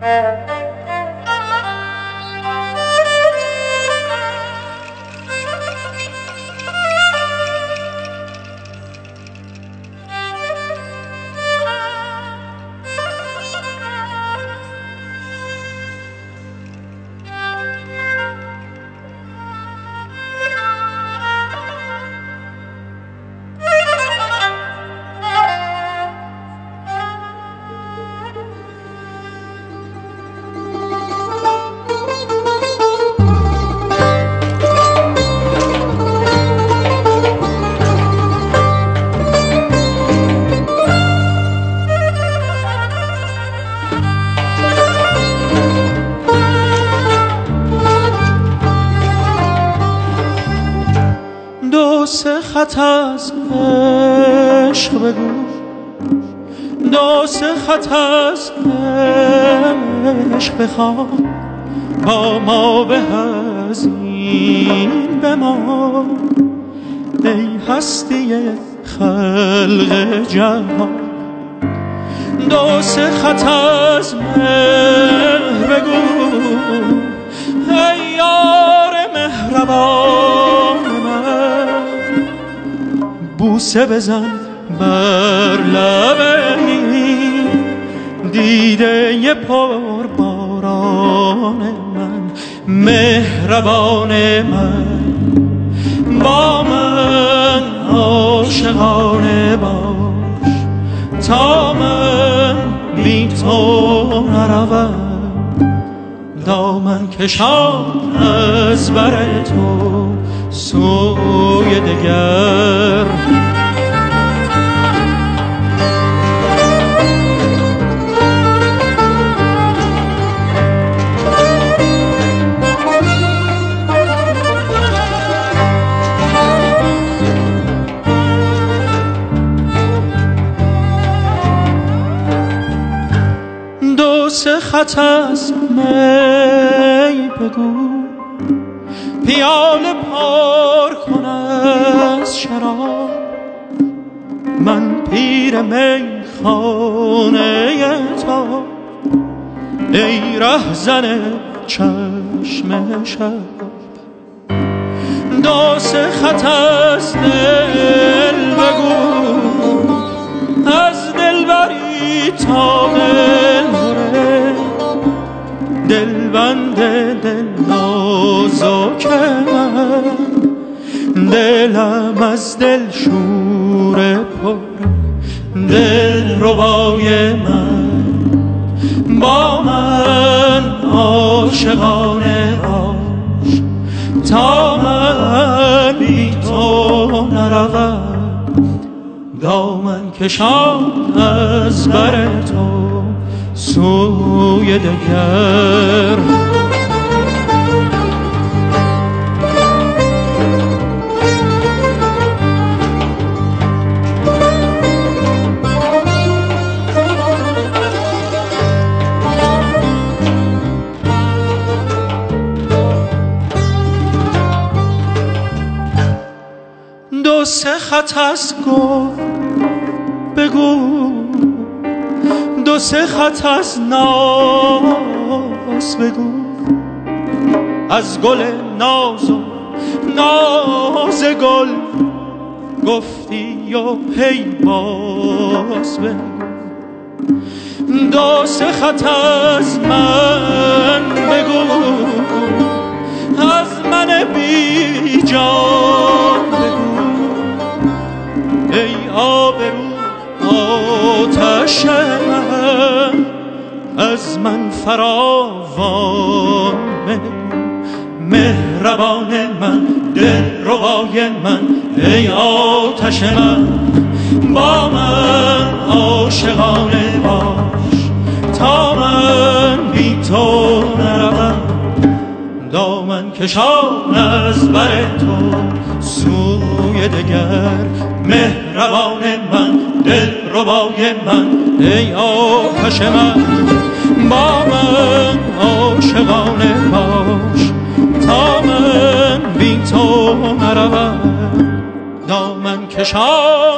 خط از عشق بگو، دو سه خط از عشق بخواه، با ما به از این بما. ای هستی خلق جهان، دو سه خط از مهر بگو. ای یار مهربان من، بوسه بزن بر لب این دیده پر باران من. مهربان من، با من عاشقانه باش، تا من بی تو نروم. دامن کشان از بر تو سوی دگر. دو سه خط از می بگو، پیاله پر کن از شراب. من پیر میخانه تو، ای رهزن چشم شب. دو سه خط از دل بگو، از دلبری تا دلبره. دلبند دل نازک من، دلم از دل شور پر. دل ربای من، با من عاشقانه باش، تا من بی تو نروم. دامن کشان از بر تو سوی دگر. دو سه خط از گل بگو، دو سه خط از ناز بگو. از گل ناز و ناز گل گفتی و هی باز بگو. دو سه خط از من بگو، از من بی جان بگو. ای آبرو آتش من، از من فراوان بگو. مهربان من، دل ربای من، ای آتش من، با من عاشقانه باش، تا من بی تو نروم. دامن کشان از بر تو سوی دگر. مهربان من، دل ربای من، ای آتش من، با من عاشقانه باش، تا من بی تو نروم. دامن کشان